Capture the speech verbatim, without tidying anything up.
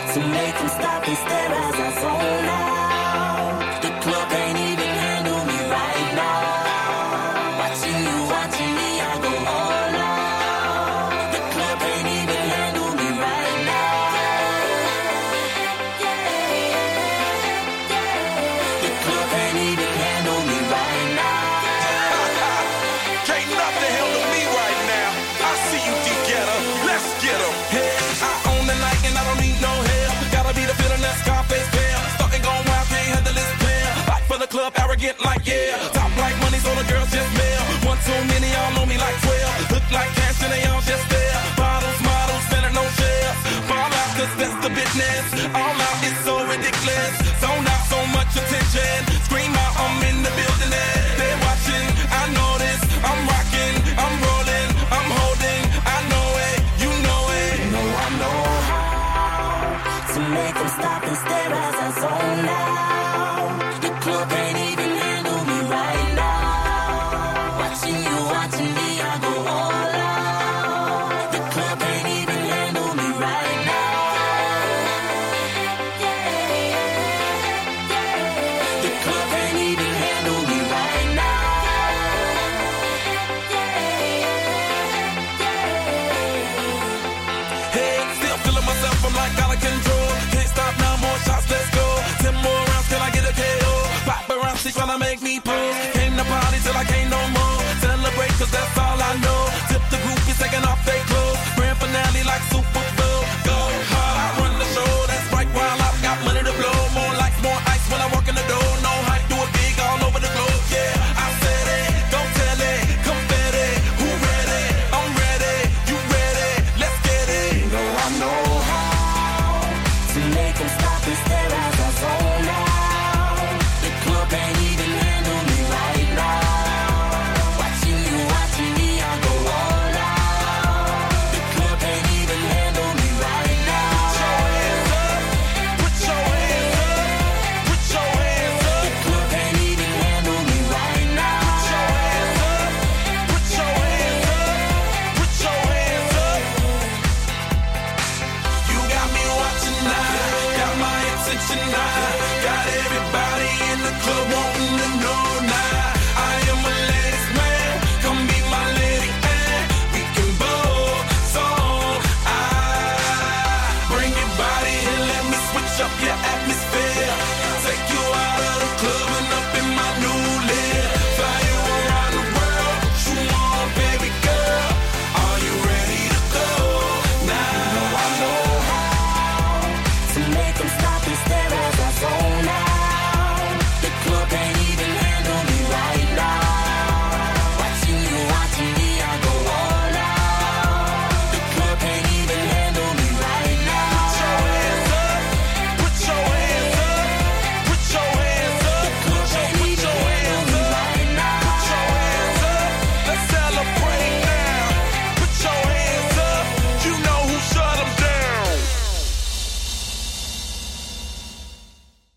to make them stop and stare as I zone out. The club can't even handle me right now. Watching you, watching me, I go all out. The club can't even handle me right now. The club can't even handle me right now. Can't nothing handle me right now. I see you, D-Getter. Let's get 'em. Hey, I own the night and I don't need no help. Gotta be the feeling that Scarface feel. Starting going wild, can't handle this pill. Fight for the club, arrogant like yeah. Top like money, so the girls just mail. One too many, y'all know me like twelve. Look like cash and they all just there. Bottles, models, standing no shares. Fall out, cause that's the business. All out is so ridiculous. Zone out, so much attention. Scream out, I'm in the building there. They're watching, I know this. I'm rocking, I'm rolling, I'm holding. I know it, you know it. You know I know how to make them stop and stare as I zone out. The club can't even handle me right now. Watching you, watching me, I go all out. The club can't even handle me right now. The club can't even handle me right now. Hey, still feeling myself, I'm like out of control. Can't stop now, more shots, let's go. Ten more rounds till I get a K O. Paparazzi tryna make me pose. Came to party till I can't no more. Celebrate cause that's all I know. Tip the groupies taking off their clothes. Grand finale like Super Bowl. Go hard, I run the show. That's right, while I've got money to blow. More lights, more ice when I walk in the door. No hype, do it big all over the globe. Yeah, I said it, go tell it. Confetti, who ready? I'm ready, you ready? Let's get it. You know I know how to make them stop and stare as I zone out. The club can't even handle me right now. Watching you, watching me, I go all out. The club can't even handle me right now. Put your hands up, put your hands up. The club can't even handle me right now. Put your hands up, put your hands up. You got me watching now, got my attention now. Got everybody in the club wanting to know now. I am a ladies man, come be my lady and we can both song. I bring your body and let me switch up your atmosphere.